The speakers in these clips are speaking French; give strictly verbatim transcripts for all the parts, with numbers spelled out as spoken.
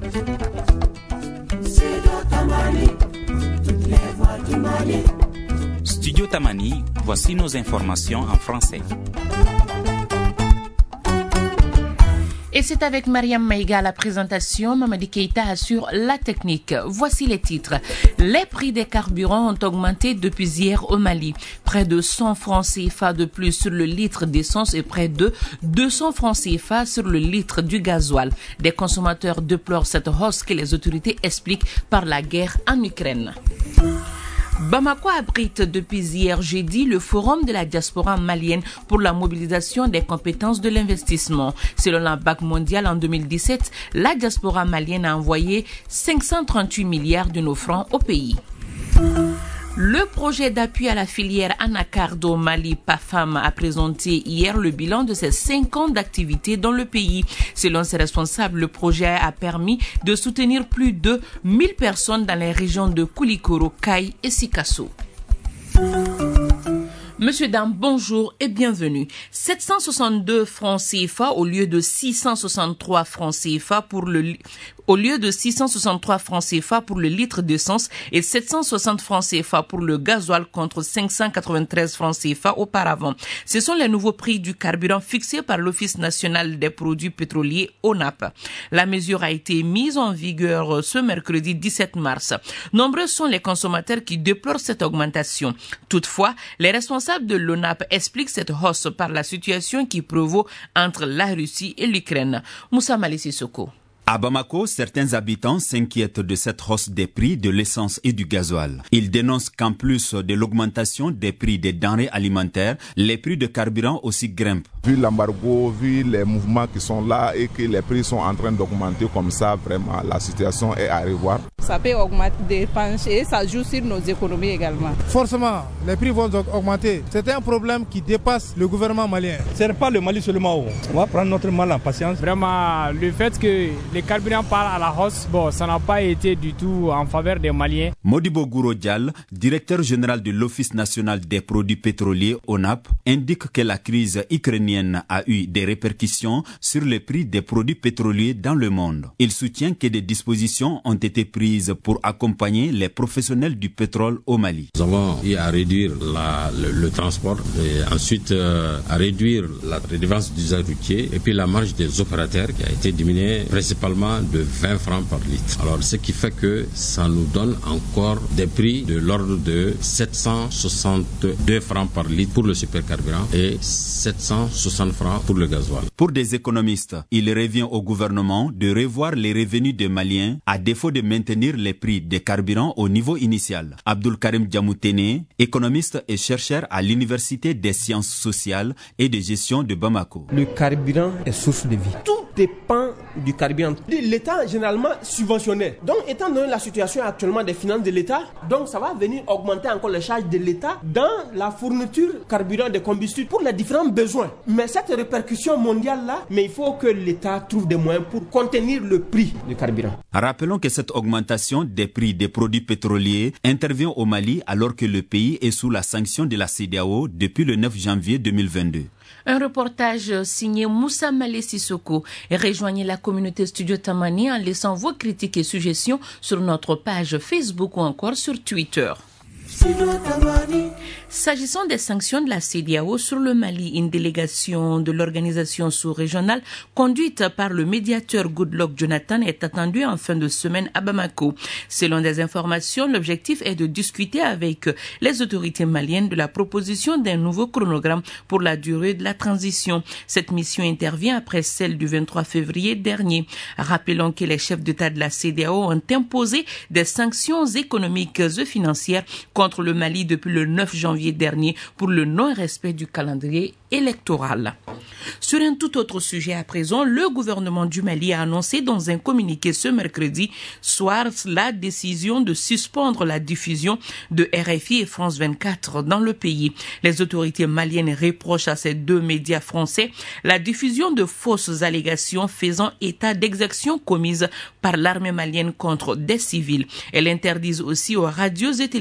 Studio Tamani, voici nos informations en français. Et c'est avec Mariam Maïga à la présentation, Mamadi Keïta assure la technique. Voici les titres. Les prix des carburants ont augmenté depuis hier au Mali. Près de cent francs C F A de plus sur le litre d'essence et près de deux cents francs C F A sur le litre du gasoil. Des consommateurs déplorent cette hausse que les autorités expliquent par la guerre en Ukraine. Bamako abrite depuis hier jeudi le forum de la diaspora malienne pour la mobilisation des compétences de l'investissement. Selon la Banque mondiale en deux mille dix-sept, la diaspora malienne a envoyé cinq cent trente-huit milliards de nos francs au pays. Le projet d'appui à la filière anacarde au Mali, P A F A M, a présenté hier le bilan de ses cinq ans d'activité dans le pays. Selon ses responsables, le projet a permis de soutenir plus de mille personnes dans les régions de Koulikoro, Kay et Sikasso. Monsieur, dame, bonjour et bienvenue. sept cent soixante-deux francs C F A au lieu de six cent soixante-trois francs C F A pour le au lieu de six cent soixante-trois francs C F A pour le litre d'essence et sept cent soixante francs C F A pour le gasoil contre cinq cent quatre-vingt-treize francs C F A auparavant. Ce sont les nouveaux prix du carburant fixés par l'Office national des produits pétroliers O N A P. La mesure a été mise en vigueur ce mercredi dix-sept mars. Nombreux sont les consommateurs qui déplorent cette augmentation. Toutefois, les responsables de l'O N A P expliquent cette hausse par la situation qui prévaut entre la Russie et l'Ukraine. Moussa Malissi Soko. À Bamako, certains habitants s'inquiètent de cette hausse des prix de l'essence et du gasoil. Ils dénoncent qu'en plus de l'augmentation des prix des denrées alimentaires, les prix de carburant aussi grimpent. Vu l'embargo, vu les mouvements qui sont là et que les prix sont en train d'augmenter comme ça, vraiment la situation est à revoir. Ça peut augmenter des dépenses et ça joue sur nos économies également. Forcément, les prix vont augmenter. C'est un problème qui dépasse le gouvernement malien. Ce n'est pas le Mali seulement. On va prendre notre mal en patience. Vraiment, le fait que les carburants partent à la hausse, bon, ça n'a pas été du tout en faveur des Maliens. Modibo Gouro Dial, directeur général de l'Office national des produits pétroliers O N A P, indique que la crise ukrainienne a eu des répercussions sur les prix des produits pétroliers dans le monde. Il soutient que des dispositions ont été prises pour accompagner les professionnels du pétrole au Mali. Nous avons eu à réduire la, le, le transport et ensuite euh, à réduire la redevance d'usage routier et puis la marge des opérateurs qui a été diminuée principalement de vingt francs par litre. Alors ce qui fait que ça nous donne encore des prix de l'ordre de sept cent soixante-deux francs par litre pour le supercarburant et sept cent soixante francs pour le gasoil. Pour des économistes, il revient au gouvernement de revoir les revenus des Maliens à défaut de maintenir les prix des carburants au niveau initial. Abdul Karim Djamoutene, économiste et chercheur à l'Université des sciences sociales et de gestion de Bamako. Le carburant est source de vie. Tout dépend du carburant. L'État généralement subventionné. Donc étant donné la situation actuellement des finances de l'État, donc ça va venir augmenter encore les charges de l'État dans la fourniture carburant des combustibles pour les différents besoins. Mais cette répercussion mondiale là, mais il faut que l'État trouve des moyens pour contenir le prix du carburant. Rappelons que cette augmentation des prix des produits pétroliers intervient au Mali alors que le pays est sous la sanction de la C E D E A O depuis le neuf janvier deux mille vingt-deux. Un reportage signé Moussa Malé Sissoko. Rejoignez la communauté Studio Tamani en laissant vos critiques et suggestions sur notre page Facebook ou encore sur Twitter. S'agissant des sanctions de la C E D E A O sur le Mali, une délégation de l'organisation sous-régionale conduite par le médiateur Goodluck Jonathan est attendue en fin de semaine à Bamako. Selon des informations, l'objectif est de discuter avec les autorités maliennes de la proposition d'un nouveau chronogramme pour la durée de la transition. Cette mission intervient après celle du vingt-trois février dernier. Rappelons que les chefs d'État de la C E D E A O ont imposé des sanctions économiques et financières contre le Mali depuis le neuf janvier dernier pour le non-respect du calendrier électoral. Sur un tout autre sujet à présent, le gouvernement du Mali a annoncé dans un communiqué ce mercredi soir la décision de suspendre la diffusion de R F I et France vingt-quatre dans le pays. Les autorités maliennes reprochent à ces deux médias français la diffusion de fausses allégations faisant état d'exactions commises par l'armée malienne contre des civils. Elles interdisent aussi aux radios et télévisions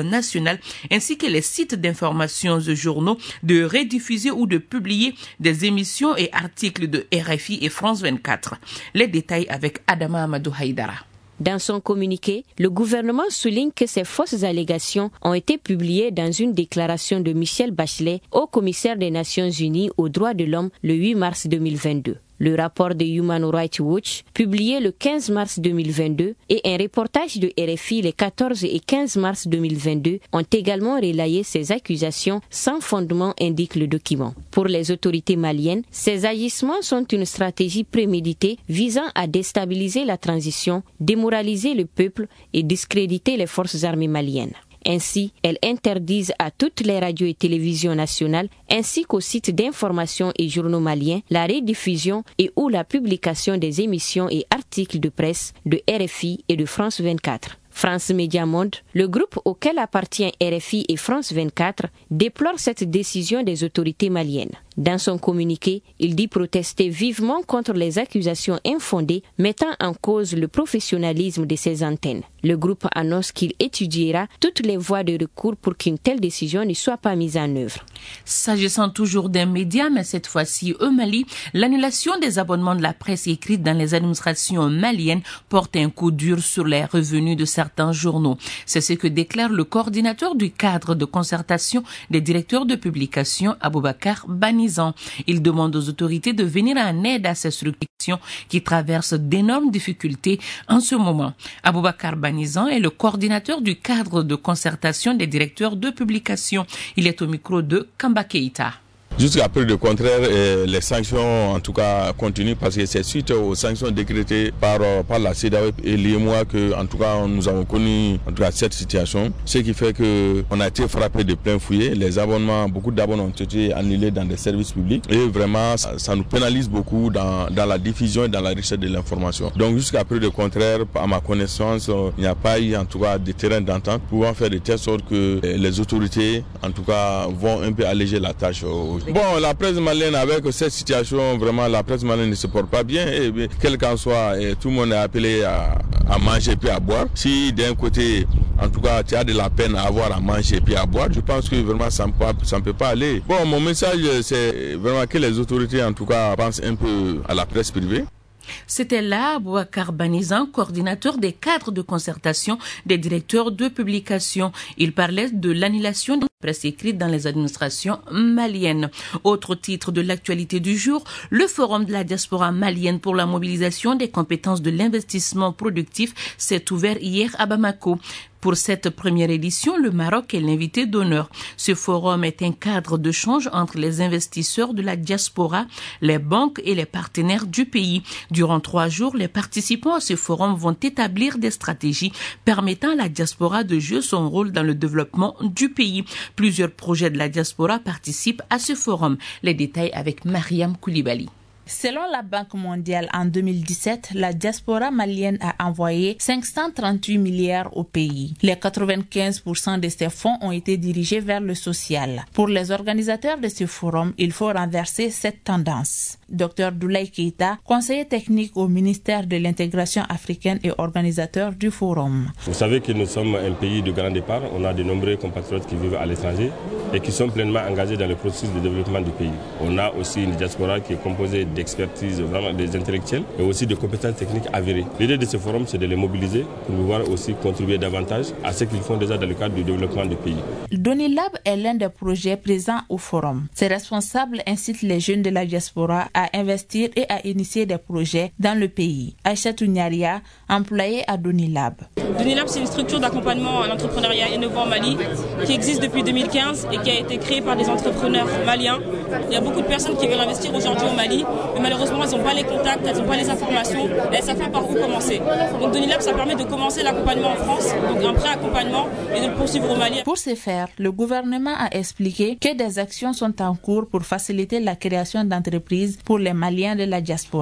nationales ainsi que les sites d'information et journaux de rediffuser ou de publier des émissions et articles de R F I et France vingt-quatre. Les détails avec Adama Amadou Haïdara. Dans son communiqué, le gouvernement souligne que ces fausses allégations ont été publiées dans une déclaration de Michelle Bachelet, haut commissaire des Nations Unies aux droits de l'homme, le huit mars deux mille vingt-deux. Le rapport de Human Rights Watch, publié le quinze mars deux mille vingt-deux, et un reportage de R F I les quatorze et quinze mars deux mille vingt-deux ont également relayé ces accusations sans fondement, indique le document. Pour les autorités maliennes, ces agissements sont une stratégie préméditée visant à déstabiliser la transition, démoraliser le peuple et discréditer les forces armées maliennes. Ainsi, elles interdisent à toutes les radios et télévisions nationales ainsi qu'aux sites d'information et journaux maliens la rediffusion et ou la publication des émissions et articles de presse de R F I et de France vingt-quatre. France Média Monde, le groupe auquel appartient R F I et France vingt-quatre, déplore cette décision des autorités maliennes. Dans son communiqué, il dit protester vivement contre les accusations infondées mettant en cause le professionnalisme de ces antennes. Le groupe annonce qu'il étudiera toutes les voies de recours pour qu'une telle décision ne soit pas mise en œuvre. S'agissant toujours d'un média, mais cette fois-ci au Mali, l'annulation des abonnements de la presse écrite dans les administrations maliennes porte un coup dur sur les revenus de certains journaux. C'est ce que déclare le coordinateur du cadre de concertation des directeurs de publication, Aboubacar Banizan. Il demande aux autorités de venir en aide à ces structures qui traversent d'énormes difficultés en ce moment. Aboubacar Banizan est le coordinateur du cadre de concertation des directeurs de publication. Il est au micro de Kamba Keïta. Jusqu'à preuve de contraire, les sanctions en tout cas continuent parce que c'est suite aux sanctions décrétées par, par la CEDEAO et l'U E M O A que en tout cas nous avons connu en tout cas cette situation. Ce qui fait que on a été frappé de plein fouet. Les abonnements, beaucoup d'abonnements ont été annulés dans des services publics et vraiment ça, ça nous pénalise beaucoup dans, dans la diffusion et dans la richesse de l'information. Donc jusqu'à preuve de contraire, à ma connaissance, il n'y a pas eu en tout cas de terrain d'entente pouvant faire de telle sorte que les autorités en tout cas vont un peu alléger la tâche aux Bon, la presse malienne avec cette situation, vraiment la presse malienne ne se porte pas bien. Et bien quel qu'en soit, et tout le monde est appelé à, à manger puis à boire. Si d'un côté, en tout cas, tu as de la peine à avoir à manger puis à boire, je pense que vraiment ça ne peut, ça ne peut pas aller. Bon, mon message, c'est vraiment que les autorités, en tout cas, pensent un peu à la presse privée. C'était là Aboubacar Banizan, coordinateur des cadres de concertation des directeurs de publication. Il parlait de l'annulation de la presse écrite dans les administrations maliennes. Autre titre de l'actualité du jour, le Forum de la diaspora malienne pour la mobilisation des compétences de l'investissement productif s'est ouvert hier à Bamako. Pour cette première édition, le Maroc est l'invité d'honneur. Ce forum est un cadre de change entre les investisseurs de la diaspora, les banques et les partenaires du pays. Durant trois jours, les participants à ce forum vont établir des stratégies permettant à la diaspora de jouer son rôle dans le développement du pays. Plusieurs projets de la diaspora participent à ce forum. Les détails avec Mariam Koulibaly. Selon la Banque mondiale, en deux mille dix-sept, la diaspora malienne a envoyé cinq cent trente-huit milliards au pays. Les quatre-vingt-quinze pour cent de ces fonds ont été dirigés vers le social. Pour les organisateurs de ce forum, il faut renverser cette tendance. Docteur Doulaye Keïta, conseiller technique au ministère de l'intégration africaine et organisateur du forum. Vous savez que nous sommes un pays de grand départ. On a de nombreux compatriotes qui vivent à l'étranger et qui sont pleinement engagés dans le processus de développement du pays. On a aussi une diaspora qui est composée d'expertise, vraiment des intellectuels et aussi de compétences techniques avérées. L'idée de ce forum, c'est de les mobiliser pour pouvoir aussi contribuer davantage à ce qu'ils font déjà dans le cadre du développement du pays. Donilab est l'un des projets présents au forum. Ses responsables incitent les jeunes de la diaspora à investir et à initier des projets dans le pays. Aïchatou Niaria, employée à Donilab. Donilab, c'est une structure d'accompagnement à l'entrepreneuriat innovant au Mali qui existe depuis deux mille quinze et qui a été créée par des entrepreneurs maliens. Il y a beaucoup de personnes qui veulent investir aujourd'hui au Mali, mais malheureusement, elles n'ont pas les contacts, elles n'ont pas les informations, elles ne savent pas par où commencer. Donc Donilab, ça permet de commencer l'accompagnement en France, donc un pré-accompagnement, et de le poursuivre au Mali. Pour ce faire, le gouvernement a expliqué que des actions sont en cours pour faciliter la création d'entreprises pour les Maliens de la diaspora.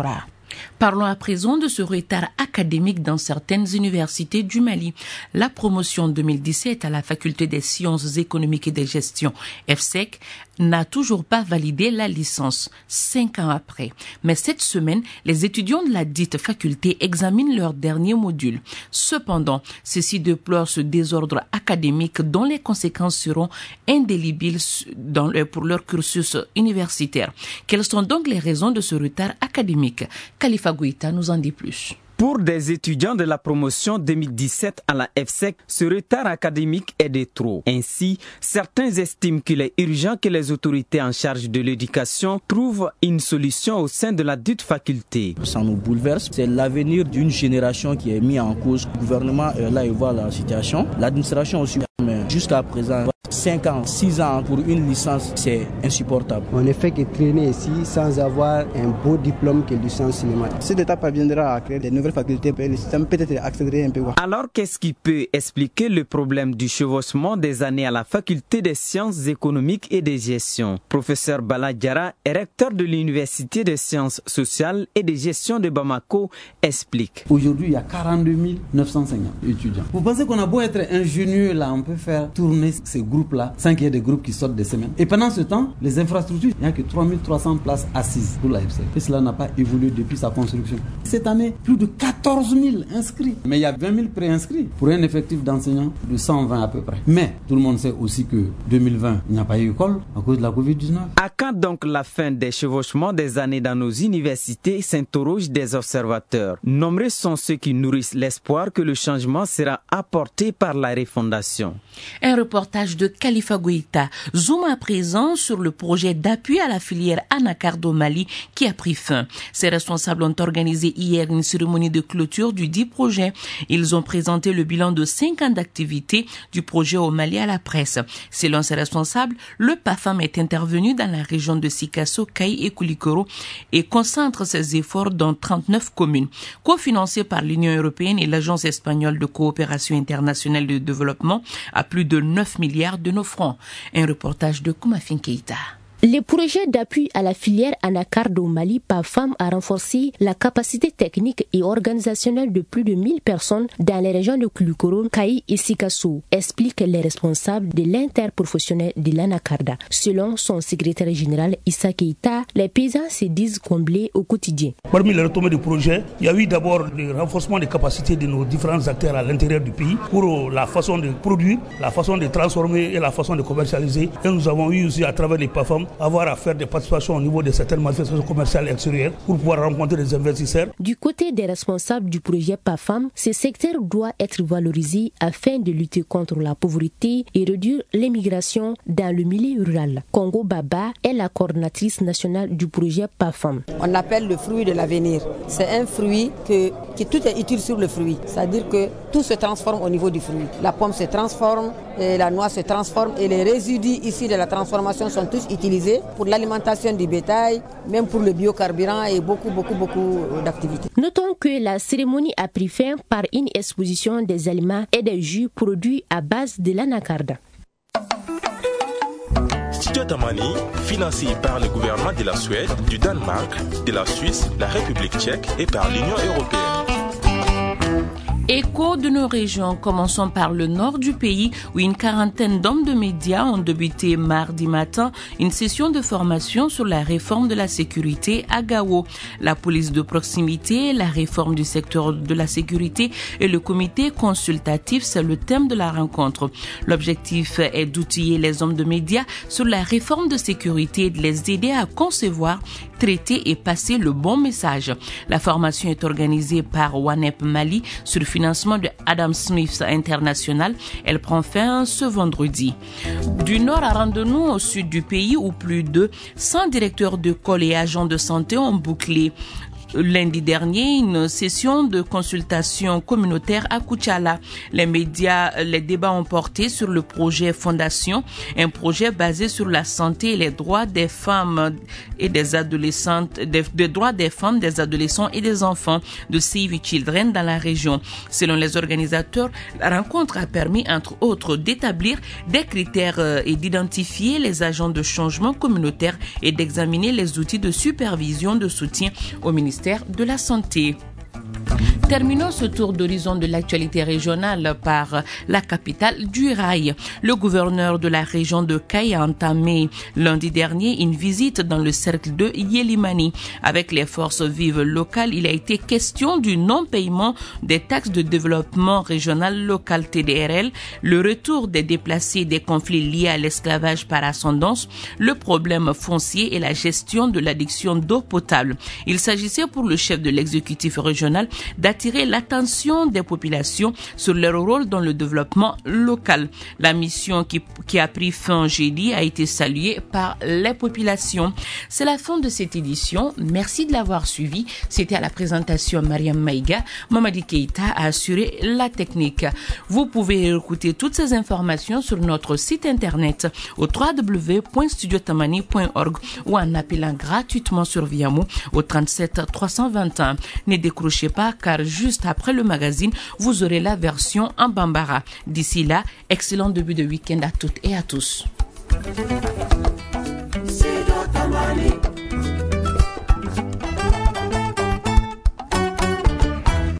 Parlons à présent de ce retard académique dans certaines universités du Mali. La promotion deux mille dix-sept à la faculté des sciences économiques et de gestion F S E C n'a toujours pas validé la licence, cinq ans après. Mais cette semaine, les étudiants de la dite faculté examinent leur dernier module. Cependant, ceux-ci déplorent ce désordre académique dont les conséquences seront indélébiles dans le, pour leur cursus universitaire. Quelles sont donc les raisons de ce retard académique? Khalifa Gouita nous en dit plus. Pour des étudiants de la promotion deux mille dix-sept à la F S E C, ce retard académique est de trop. Ainsi, certains estiment qu'il est urgent que les autorités en charge de l'éducation trouvent une solution au sein de la dite faculté. Ça nous bouleverse. C'est l'avenir d'une génération qui est mis en cause. Le gouvernement est là et voit la situation. L'administration aussi. Mais jusqu'à présent, cinq ans, six ans pour une licence, c'est insupportable. On ne fait que traîner ici sans avoir un beau diplôme que licence cinéma. Si l'État parviendra à créer des nouvelles facultés, le système peut-être accélérer un peu. Alors, qu'est-ce qui peut expliquer le problème du chevauchement des années à la faculté des sciences économiques et de gestion? Professeur Bala Diarra, recteur de l'université des sciences sociales et de gestion de Bamako, explique. Aujourd'hui, il y a quarante-deux mille neuf cent cinquante étudiants. Vous pensez qu'on a beau être ingénieux là, on peut faire tourner ces groupes-là sans qu'il y ait des groupes qui sortent des semaines. Et pendant ce temps, les infrastructures, il n'y a que trois mille trois cents places assises pour la F S E C. Et cela n'a pas évolué depuis sa construction. Cette année, plus de quatorze mille inscrits. Mais il y a vingt mille préinscrits pour un effectif d'enseignants de cent vingt à peu près. Mais tout le monde sait aussi que deux mille vingt, il n'y a pas eu école à cause de la covid dix-neuf. À quand donc la fin des chevauchements des années dans nos universités, s'interrogent des observateurs. Nombreux sont ceux qui nourrissent l'espoir que le changement sera apporté par la refondation. Un reportage de Khalifa Gouita. Zoom à présent sur le projet d'appui à la filière anacarde au Mali qui a pris fin. Ses responsables ont organisé hier une cérémonie de clôture du dit projet. Ils ont présenté le bilan de cinq ans d'activité du projet au Mali à la presse. Selon ses responsables, le PAFAM est intervenu dans la région de Sikasso, Kayi et Koulikoro et concentre ses efforts dans trente-neuf communes. Cofinancé par l'Union européenne et l'Agence espagnole de coopération internationale de développement à plus de neuf milliards de nos francs. Un reportage de Koumafin Keïta. Le projet d'appui à la filière anacarde au Mali PAFAM a renforcé la capacité technique et organisationnelle de plus de mille personnes dans les régions de Koulikoro, Kayi et Sikasso, expliquent les responsables de l'interprofessionnel de l'anacarde. Selon son secrétaire général Issa Keïta, les paysans se disent comblés au quotidien. Parmi les retombées du projet, il y a eu d'abord le renforcement des capacités de nos différents acteurs à l'intérieur du pays pour la façon de produire, la façon de transformer et la façon de commercialiser. Et nous avons eu aussi à travers les PAFAM avoir à faire des participations au niveau de certaines manifestations commerciales extérieures pour pouvoir rencontrer des investisseurs. Du côté des responsables du projet PAFAM, ce secteur doit être valorisé afin de lutter contre la pauvreté et réduire l'immigration dans le milieu rural. Congo Baba est la coordinatrice nationale du projet PAFAM. On appelle le fruit de l'avenir. C'est un fruit que, que tout est utile sur le fruit. C'est-à-dire que tout se transforme au niveau du fruit. La pomme se transforme, et la noix se transforme et les résidus ici de la transformation sont tous utilisés pour l'alimentation du bétail, même pour le biocarburant et beaucoup, beaucoup, beaucoup d'activités. Notons que la cérémonie a pris fin par une exposition des aliments et des jus produits à base de l'anacarde. Studio Tamani, financé par le gouvernement de la Suède, du Danemark, de la Suisse, la République tchèque et par l'Union européenne. Écho de nos régions, commençons par le nord du pays où une quarantaine d'hommes de médias ont débuté mardi matin une session de formation sur la réforme de la sécurité à Gao. La police de proximité, la réforme du secteur de la sécurité et le comité consultatif, c'est le thème de la rencontre. L'objectif est d'outiller les hommes de médias sur la réforme de sécurité et de les aider à concevoir, traiter et passer le bon message. La formation est organisée par WANEP Mali sur financement de Adam Smith International. Elle prend fin ce vendredi. Du nord à rendez-nous au sud du pays où plus de cent directeurs d'école et agents de santé ont bouclé lundi dernier une session de consultation communautaire à Koutchala. Les médias, les débats ont porté sur le projet Fondation, un projet basé sur la santé et les droits des femmes et des adolescentes, des, des droits des femmes, des adolescents et des enfants de Save Children dans la région. Selon les organisateurs, la rencontre a permis, entre autres, d'établir des critères et d'identifier les agents de changement communautaire et d'examiner les outils de supervision de soutien au ministère ministère de la Santé. Terminons ce tour d'horizon de l'actualité régionale par la capitale du rail. Le gouverneur de la région de Kayes a entamé lundi dernier une visite dans le cercle de Yelimani. Avec les forces vives locales, il a été question du non-paiement des taxes de développement régional local T D R L, le retour des déplacés des conflits liés à l'esclavage par ascendance, le problème foncier et la gestion de l'addiction d'eau potable. Il s'agissait pour le chef de l'exécutif régional d'attirer l'attention des populations sur leur rôle dans le développement local. La mission qui, qui a pris fin jeudi a été saluée par les populations. C'est la fin de cette édition. Merci de l'avoir suivi. C'était à la présentation Mariam Maïga. Mamadi Keita a assuré la technique. Vous pouvez écouter toutes ces informations sur notre site internet au w w w point studio tamani point org ou en appelant gratuitement sur Viamo au trente-sept trois cent vingt et un. Ne décrochez pas car juste après le magazine, vous aurez la version en bambara. D'ici là, excellent début de week-end à toutes et à tous.